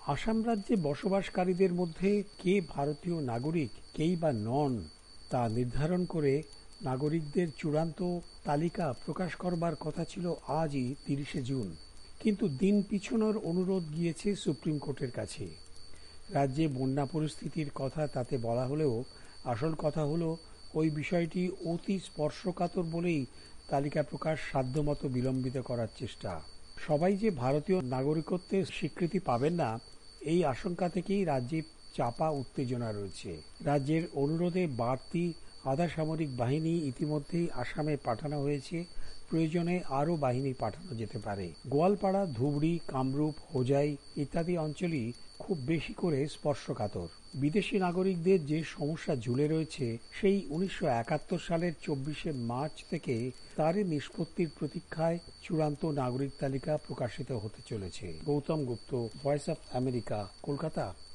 আসাম রাজ্যে বসবাসকারীদের মধ্যে কে ভারতীয় নাগরিক কেই বা নন তা নির্ধারণ করে নাগরিকদের চূড়ান্ত তালিকা প্রকাশ করবার কথা ছিল আজই ৩০শে জুন। কিন্তু দিন পিছনোর অনুরোধ গিয়েছে সুপ্রিম কোর্টের কাছে। রাজ্যে বন্যা পরিস্থিতির কথা তাতে বলা হলেও আসল কথা হলো ওই বিষয়টি অতি স্পর্শকাতর বলেই তালিকা প্রকাশ সাধ্যমতো বিলম্বিত করার চেষ্টা। সবাই যে ভারতীয় নাগরিকত্বের স্বীকৃতি পাবেন না, এই আশঙ্কা থেকেই রাজ্যে চাপা উত্তেজনা রয়েছে। রাজ্যের অনুরোধে বাড়তি আধা সামরিক বাহিনী ইতিমধ্যেই আসামে পাঠানো হয়েছে, প্রয়োজনে আরও বাহিনী পাঠানো যেতে পারে। গোয়ালপাড়া, ধুবড়ি, কামরূপ, হোজাই ইত্যাদি অঞ্চলই খুব বেশি করে স্পর্শকাতর। বিদেশি নাগরিকদের যে সমস্যা ঝুলে রয়েছে সেই ১৯৭১ সালের ২৪শে মার্চ থেকে তারই নিষ্পত্তির প্রতীক্ষায় চূড়ান্ত নাগরিক তালিকা প্রকাশিত হতে চলেছে। Gautam Gupta, voice of America, Kolkata.